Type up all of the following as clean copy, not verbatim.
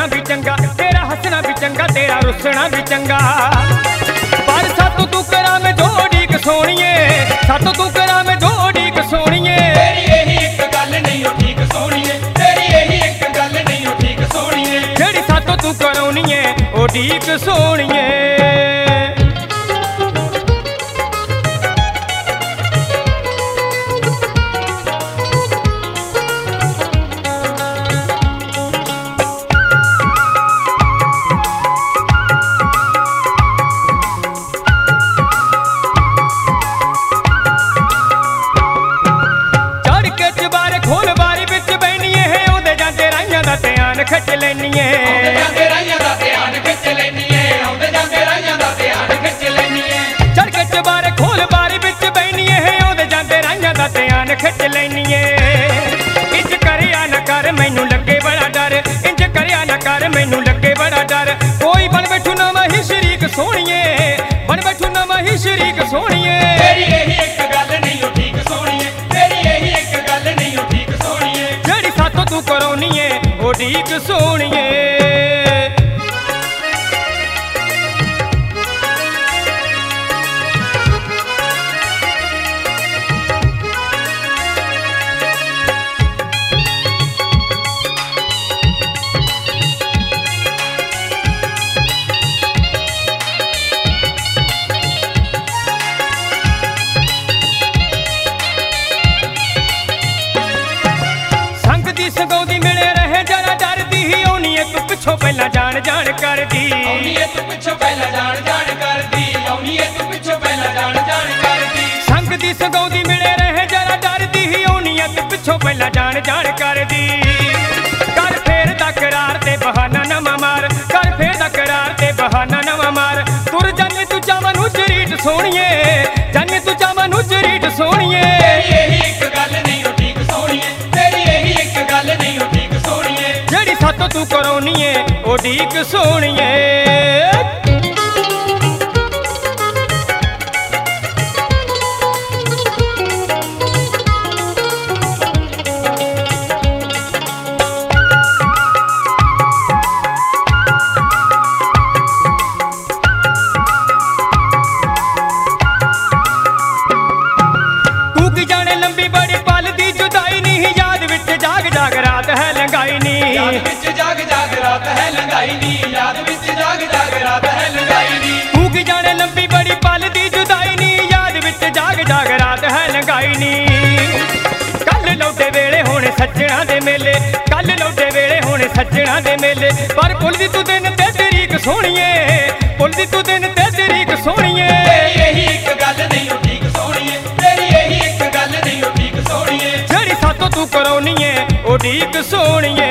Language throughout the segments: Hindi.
रोना भी चंगा, तेरा हंसना भी चंगा, तेरा रुसना भी चंगा। पर सातों तू करा मैं जोड़ी क सोनिए, सातों तू करा मैं जोड़ी क सोनिए। तेरी यही एक गल नहीं हो ठीक सोनिए, तेरी यही एक गल नहीं हो ठीक सोनिए। जेड़ी सातों तू करौनी है ओ ठीक सोनिए। खच लेनिए चढ़ के चबारे खोल बारी बिच बैनिए है ओदे जांदे राइयां दा ध्यान खच लेनिए। इंज करिया न कर मैनू लगे बड़ा डर, इंज करिया न कर मैनू लगे बड़ा डर। कोई बन बैठू नवा ही शरीक सोनिए, बन बैठू नवा ही शरीक सोनिए। तेरी यही एक गल नहीं हो ठीक सोनिए, तेरी यही एक गल नहीं हो ठीक सोनिए। जेड़ी सातों तू करौनी है ओ ठीक सोनिए। सगौदी मिले रहे जरा डरदी ही ओनी तू पिछो पहला जान जान कर दी, ओनी तू पिछो पहला जान जान कर दी, ओनी तू पिछो पहला जान जान कर दी। संग दी सगौदी मिले रहे जरा डरदी ही ओनी तू पिछो पहला जान जान कर दी। कर फेर दा करार ते बहाना न मार, कर फेर दा करार ते बहाना न मार। तुर जाने तू चावन उजरीट सोनिए, जाने तू चावन उजरीट सोनिए। तेरी यही एक गल नहीं हो ठीक सोनिए, तेरी यही एक गल नहीं हो ठीक सोनिए। जेड़ी सातों तू करौनी है ओ ठीक सोनिए। याद विच जाग जाग रात है लंगाई नी, याद विच जाग जाग रात है लंगाई नी। तू की जाने लंबी बड़ी पल दी जुदाई नी, याद विच जाग जाग रात है लंगाई नी। कल लौटे वेले होने सज्जणा दे मेले, कल लौटे वेले होने सज्जणा दे मेले। पर पुल दी तू दिन ते तरीक सोनिए, पुल दी तू दिन ते तरीक सोनिए। तेरी यही एक गल नहीं हो ठीक सोनिए, तेरी यही एक गल नहीं हो ठीक सोनिए। जेड़ी सातों तू करौनी है ओ ठीक सोनिए।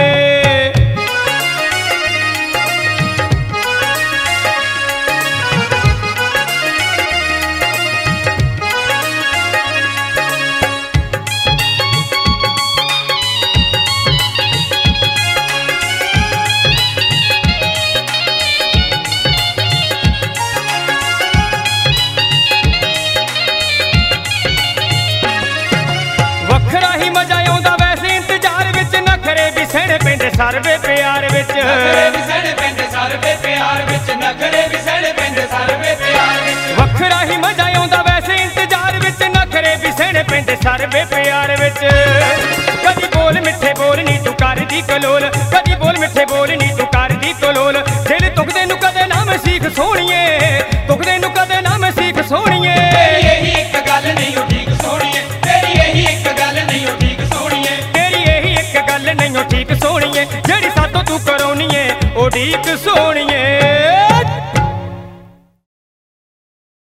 सरवे प्यार विच नखरे भी सड़ पैंदे सरवे प्यार विच, नखरे भी सड़ पैंदे सरवे प्यार विच। वखरा ही मजा आउंदा वैसे इंतजार विच, नखरे भी सड़ पैंदे सरवे प्यार विच। कदी बोल मिठे बोल नी तू कर दी कलोल, कदी बोल मिठे बोल नी तू कर दी कलोल। दिल तुकदे नु कदे ना मैं सीख सोनिए, तुकदे नु कदे ना मैं सीख सोनिए। तेरी यही एक गल नहीं हो ठीक सोनिए, तेरी यही एक गल नहीं हो ठीक सोनिए। तेरी यही एक गल नहीं हो ठीक सोनिए। जेड़ी सातों तू करौनी है ओ ठीक सोनिए।